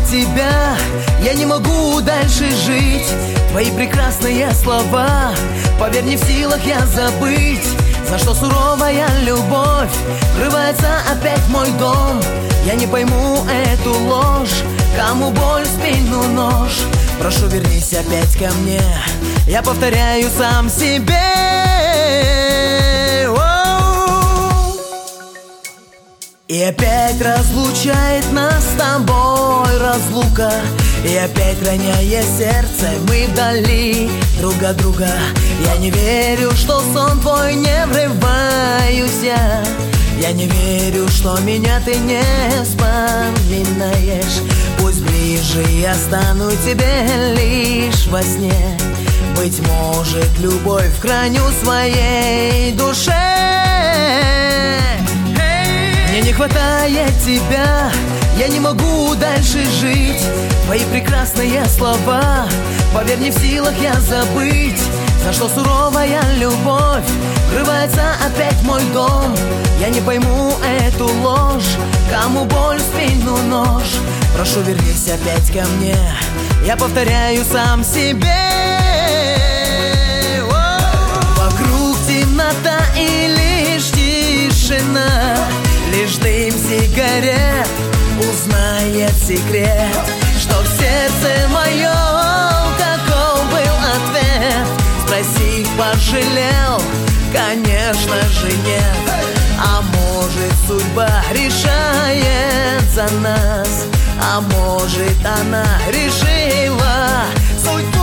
тебя я не могу дальше жить. Твои прекрасные слова, поверь, не в силах я забыть. За что суровая любовь врывается опять в мой дом. Я не пойму эту ложь, кому боль в спину нож. Прошу, вернись опять ко мне, я повторяю сам себе. И опять разлучает нас с тобой разлука, и опять, роняя сердце, мы вдали друг от друга. Я не верю, что в сон твой не врываюсь я не верю, что меня ты не вспоминаешь. Пусть ближе я стану тебе лишь во сне. Быть может, любовь храню в своей душе. Мне не хватает тебя, я не могу дальше жить. Твои прекрасные слова, поверь, не в силах я забыть. За что суровая любовь врывается опять в мой дом. Я не пойму эту ложь, кому боль в спину нож. Прошу, вернись опять ко мне, я повторяю сам себе. Вокруг темнота и лишь тишина, лишь дым сигарет узнает секрет, что в сердце моем каков был ответ. Спроси, пожалел, конечно же нет. А может, судьба решает за нас, а может, она решила судьбу.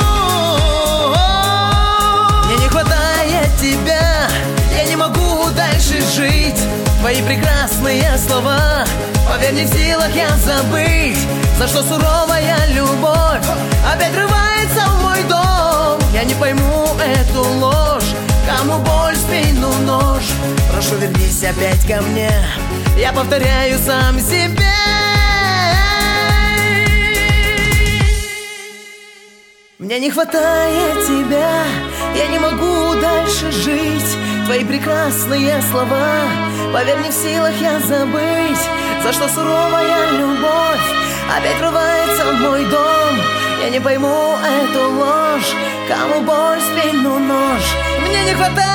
Мне не хватает тебя, я не могу дальше жить. Твои прекрасные слова, поверь, не в силах я забыть. За что суровая любовь опять рвается в мой дом. Я не пойму эту ложь, кому боль в спину нож. Прошу, вернись опять ко мне, я повторяю сам себе. Мне не хватает тебя, я не могу дальше жить. Твои прекрасные слова, поверь, не в силах я забыть. За что суровая любовь опять врывается в мой дом. Я не пойму эту ложь, кому боль в спину нож. Мне не хватает